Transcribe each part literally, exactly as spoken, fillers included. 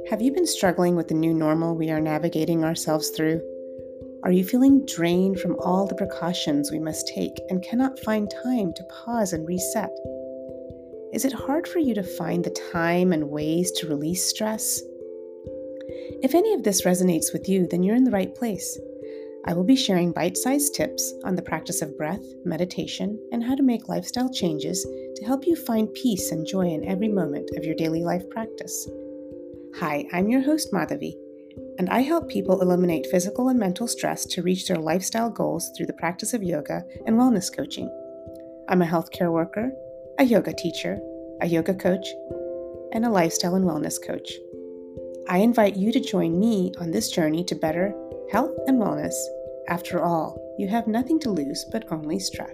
Have you been struggling with the new normal we are navigating ourselves through? Are you feeling drained from all the precautions we must take and cannot find time to pause and reset? Is it hard for you to find the time and ways to release stress? If any of this resonates with you, then you're in the right place. I will be sharing bite-sized tips on the practice of breath, meditation, and how to make lifestyle changes to help you find peace and joy in every moment of your daily life practice. Hi, I'm your host, Madhavi, and I help people eliminate physical and mental stress to reach their lifestyle goals through the practice of yoga and wellness coaching. I'm a healthcare worker, a yoga teacher, a yoga coach, and a lifestyle and wellness coach. I invite you to join me on this journey to better health and wellness. After all, you have nothing to lose but only stress.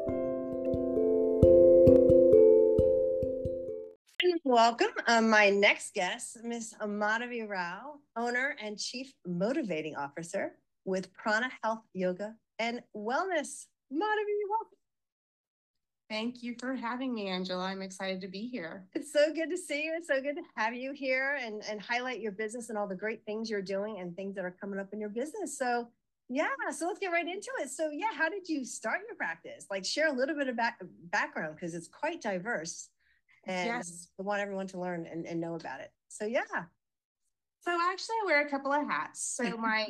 Welcome. Um, my next guest, Miss Madhavi Rao, owner and chief motivating officer with Prana Health Yoga and Wellness. Madhavi, welcome. Thank you for having me, Angela. I'm excited to be here. It's so good to see you. It's so good to have you here and, and highlight your business and all the great things you're doing and things that are coming up in your business. So yeah, so let's get right into it. So yeah, how did you start your practice? Like share a little bit of back, background because it's quite diverse. And yes. I want everyone to learn and, and know about it. So yeah. So actually I wear a couple of hats. So my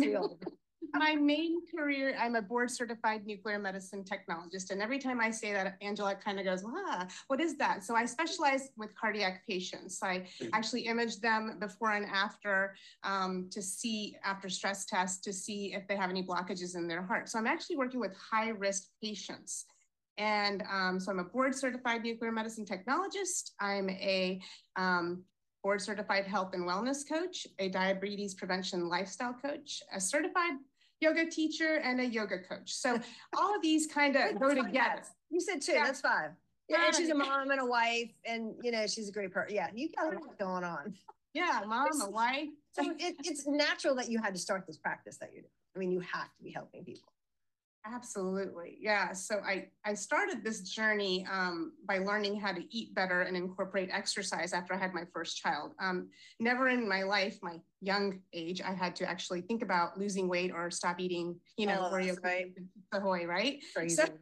my main career, I'm a board certified nuclear medicine technologist. And every time I say that, Angela kind of goes, ah, what is that? So I specialize with cardiac patients. I actually image them before and after um, to see, after stress tests, to see if they have any blockages in their heart. So I'm actually working with high risk patients. And um, so I'm a board certified nuclear medicine technologist. I'm a um, board certified health and wellness coach, a diabetes prevention lifestyle coach, a certified yoga teacher, and a yoga coach. So all of these kind of go together. You said two, yeah. That's five. Yeah, and she's a mom and a wife, and you know, she's a great person. Yeah, you got a lot going on. Yeah, mom, a wife. So it, it's natural that you had to start this practice that you do. I mean, you have to be helping people. Absolutely. Yeah. So I, I started this journey um, by learning how to eat better and incorporate exercise after I had my first child. Um, never in my life, my young age, I had to actually think about losing weight or stop eating, you know, oh, Oreo right. Ahoy, right? Crazy. So,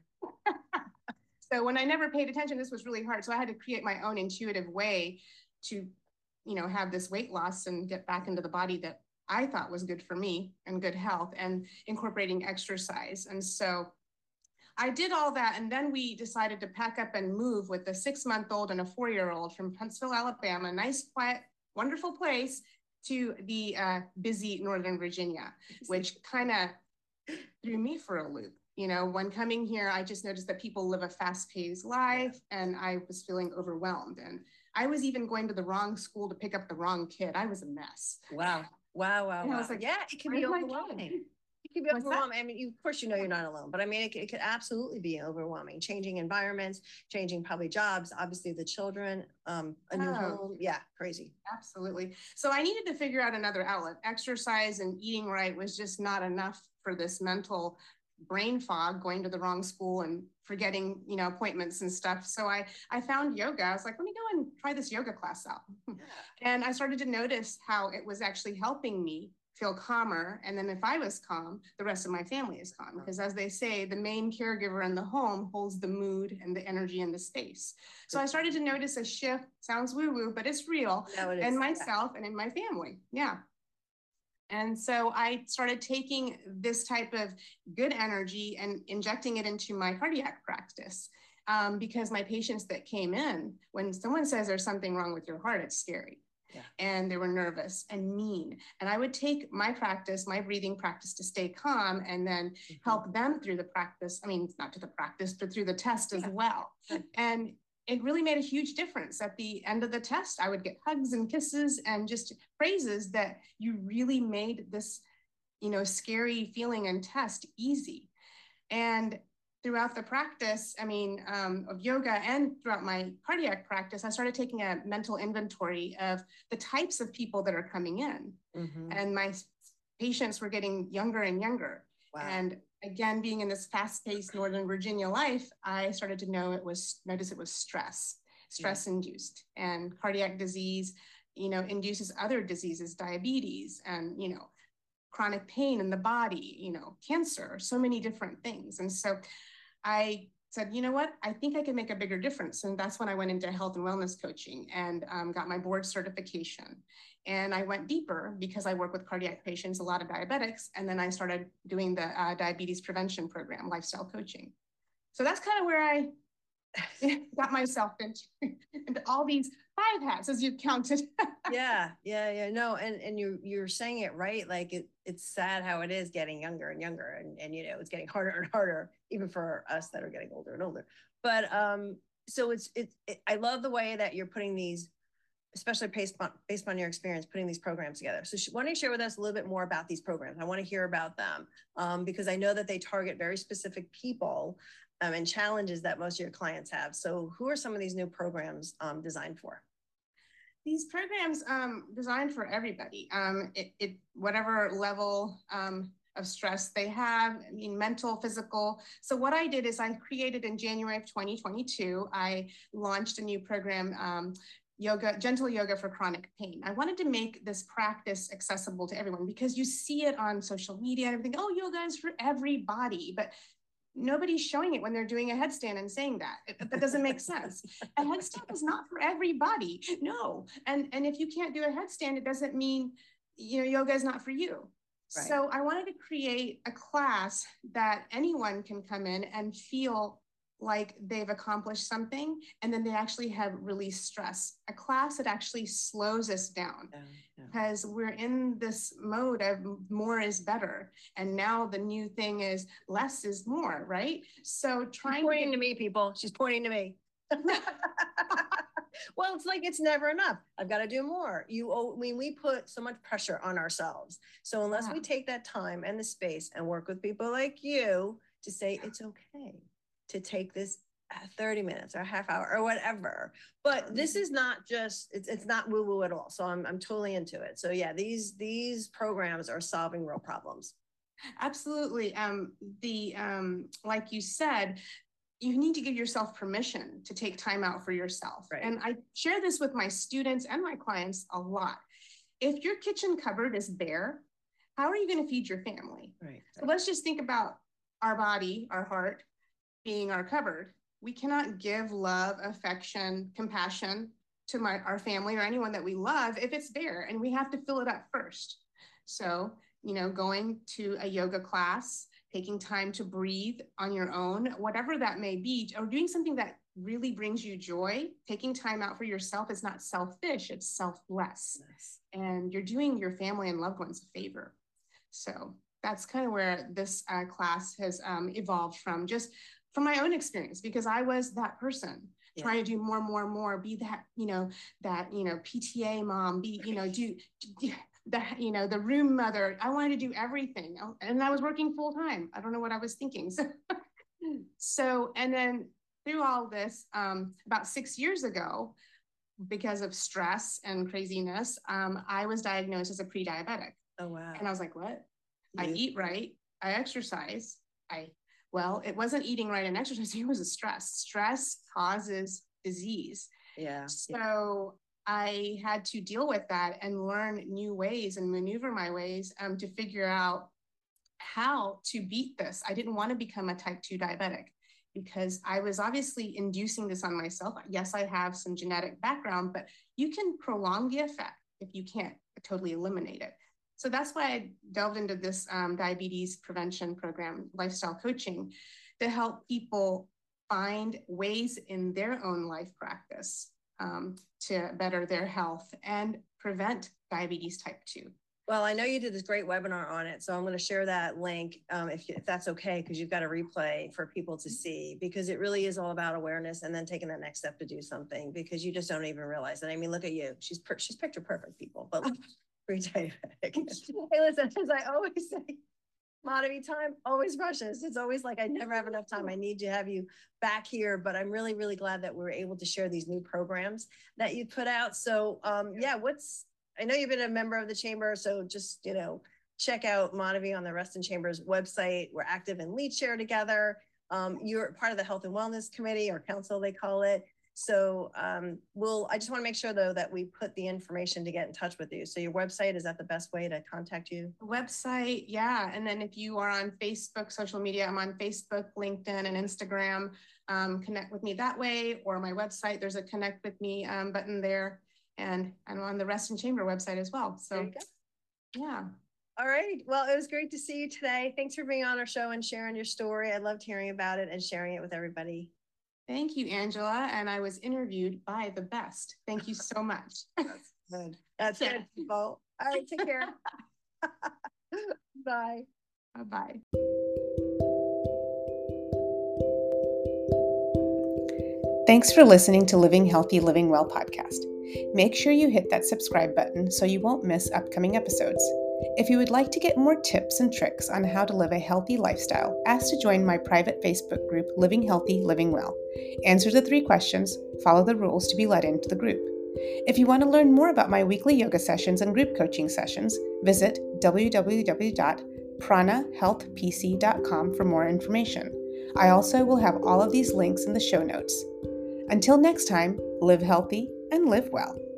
so when I never paid attention, this was really hard. So I had to create my own intuitive way to, you know, have this weight loss and get back into the body that I thought was good for me and good health and incorporating exercise. And so I did all that. And then we decided to pack up and move with a six month old and a four year old from Huntsville, Alabama, nice, quiet, wonderful place to the uh, busy Northern Virginia, which kind of threw me for a loop. You know, when coming here, I just noticed that people live a fast paced life and I was feeling overwhelmed. And I was even going to the wrong school to pick up the wrong kid. I was a mess. Wow. Wow, wow, and wow. I was like, yeah, it can be overwhelming. It can be What's overwhelming. I mean, you, of course, you know you're not alone, but I mean, it, it could absolutely be overwhelming. Changing environments, changing probably jobs, obviously the children, um, a new Oh. home. Yeah, crazy. Absolutely. So I needed to figure out another outlet. Exercise and eating right was just not enough for this mental brain fog, going to the wrong school and forgetting, you know, appointments and stuff. So I, I found yoga. I was like, let me go and try this yoga class out. And I started to notice how it was actually helping me feel calmer. And then if I was calm, the rest of my family is calm. Because as they say, the main caregiver in the home holds the mood and the energy and the space. So I started to notice a shift. Sounds woo-woo, but it's real. No, it is. In myself and in my family. Yeah. And so I started taking this type of good energy and injecting it into my cardiac practice. Um, because my patients that came in, when someone says there's something wrong with your heart, it's scary. Yeah. And they were nervous and mean. And I would take my practice, my breathing practice to stay calm and then mm-hmm. help them through the practice. I mean, not to the practice, but through the test as yeah. well. And it really made a huge difference. At the end of the test, I would get hugs and kisses and just praises that you really made this, you know, scary feeling and test easy. And throughout the practice, I mean, um, of yoga and throughout my cardiac practice, I started taking a mental inventory of the types of people that are coming in. Mm-hmm. And my patients were getting younger and younger. Wow. And again, being in this fast-paced Northern Virginia life, I started to know it was, notice it was stress, stress-induced and cardiac disease, you know, induces other diseases, diabetes and, you know, chronic pain in the body, you know, cancer, so many different things. And so I said, you know what, I think I can make a bigger difference. And that's when I went into health and wellness coaching and um, got my board certification. And I went deeper because I work with cardiac patients, a lot of diabetics. And then I started doing the uh, diabetes prevention program, lifestyle coaching. So that's kind of where I got myself into, into all these five hats as you counted. yeah, yeah, yeah. No, and and you you're saying it right. Like it, it's sad how it is getting younger and younger, and and you know it's getting harder and harder, even for us that are getting older and older. But um, so it's it's it, I love the way that you're putting these, especially based on based on your experience, putting these programs together. So why don't you share with us a little bit more about these programs? I want to hear about them um, because I know that they target very specific people um, and challenges that most of your clients have. So who are some of these new programs um, designed for? These programs um, designed for everybody, um, it, it whatever level um, of stress they have, I mean, mental, physical. So what I did is I created in January of twenty twenty-two, I launched a new program, um, yoga, gentle yoga for chronic pain. I wanted to make this practice accessible to everyone because you see it on social media and everything. Oh, yoga is for everybody, but nobody's showing it when they're doing a headstand and saying that. It, that doesn't make sense. A headstand is not for everybody. No. And, and if you can't do a headstand, it doesn't mean, you know, yoga is not for you. Right. So I wanted to create a class that anyone can come in and feel like they've accomplished something, and then they actually have released stress. A class that actually slows us down, yeah, yeah. because we're in this mode of more is better. And now the new thing is less is more, right? So trying She's pointing to, to me, people. She's pointing to me. Well, it's like it's never enough. I've got to do more. You, I mean, we put so much pressure on ourselves. So unless yeah. we take that time and the space and work with people like you to say it's okay to take this thirty minutes or a half hour or whatever. But this is not just, it's, it's not woo woo at all. So I'm, I'm totally into it. So yeah, these, these programs are solving real problems. Absolutely. Um, the, um, like you said, you need to give yourself permission to take time out for yourself. Right. And I share this with my students and my clients a lot. If your kitchen cupboard is bare, how are you going to feed your family? Right. So let's just think about our body, our heart, being our cupboard. We cannot give love, affection, compassion to my, our family or anyone that we love if it's bare, and we have to fill it up first. So, you know, going to a yoga class, taking time to breathe on your own, whatever that may be, or doing something that really brings you joy, taking time out for yourself is not selfish, it's selfless. Yes. And you're doing your family and loved ones a favor. So that's kind of where this uh, class has um, evolved from, just from my own experience, because I was that person yeah. trying to do more, more, more, be that, you know, that, you know, P T A mom, be, you know, do, do the, you know, the room mother. I wanted to do everything, and I was working full time. I don't know what I was thinking. So, so and then through all this, um, about six years ago, because of stress and craziness, um, I was diagnosed as a pre-diabetic. Oh, wow. And I was like, what? Yeah. I eat right. I exercise. I, well, it wasn't eating right and exercising. It was a stress. Stress causes disease. Yeah. So I had to deal with that and learn new ways and maneuver my ways um, to figure out how to beat this. I didn't want to become a type two diabetic because I was obviously inducing this on myself. Yes, I have some genetic background, but you can prolong the effect if you can't totally eliminate it. So that's why I delved into this um, diabetes prevention program, lifestyle coaching, to help people find ways in their own life practice um, to better their health and prevent diabetes type two. Well, I know you did this great webinar on it, so I'm going to share that link um, if, if that's okay, because you've got a replay for people to see, because it really is all about awareness and then taking that next step to do something, because you just don't even realize it. I mean, look at you. She's per she's picture perfect, people, but pre-diabetic. Hey, listen, as I always say, Madhavi, time always rushes. It's always like I never have enough time. I need to have you back here, but I'm really, really glad that we were able to share these new programs that you put out. So um, yeah, what's, I know you've been a member of the chamber, so just, you know, check out Madhavi on the Reston Chamber's website. We're active in Lead Share together. Um, you're part of the Health and Wellness Committee or Council, they call it. So um, we'll, I just want to make sure though that we put the information to get in touch with you. So your website, is that the best way to contact you? Website, yeah. And then if you are on Facebook, social media, I'm on Facebook, LinkedIn, and Instagram. Um, connect with me that way, or my website, there's a connect with me um, button there. And I'm on the Rest and Chamber website as well. So yeah. All right. Well, it was great to see you today. Thanks for being on our show and sharing your story. I loved hearing about it and sharing it with everybody. Thank you, Angela. And I was interviewed by the best. Thank you so much. That's good. That's good, people. All right. Take care. Bye. Bye-bye. Thanks for listening to Living Healthy, Living Well podcast. Make sure you hit that subscribe button so you won't miss upcoming episodes. If you would like to get more tips and tricks on how to live a healthy lifestyle, ask to join my private Facebook group, Living Healthy, Living Well. Answer the three questions, follow the rules to be let into the group. If you want to learn more about my weekly yoga sessions and group coaching sessions, visit w w w dot prana health p c dot com for more information. I also will have all of these links in the show notes. Until next time, live healthy and live well.